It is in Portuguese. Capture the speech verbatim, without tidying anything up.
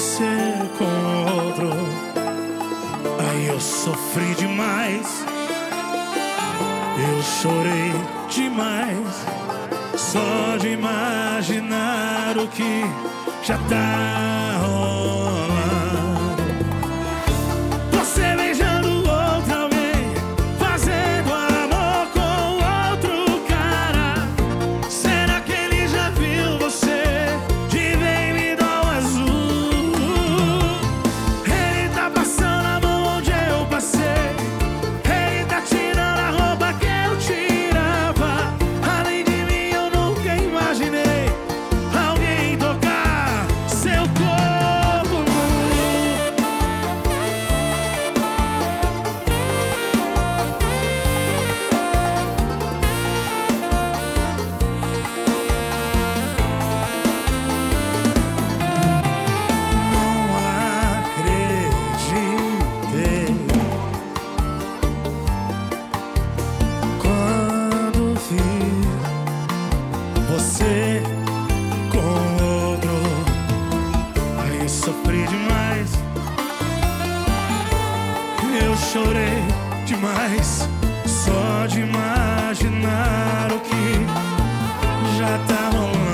você com outro. Aí eu sofri demais, eu chorei demais, só de imaginar o que já tá rolando. Você beijando outra alguém, fazendo amor com outro cara. Será que ele já viu você de baby doll azul? Ele tá passando a mão onde eu passei, ele tá tirando a roupa que eu tirava. Além de mim eu nunca imaginei alguém tocar seu corpo nu. Não acreditei quando vi você com outro. Aí eu sofri demais, eu chorei demais, só de imaginar o que já tá rolando.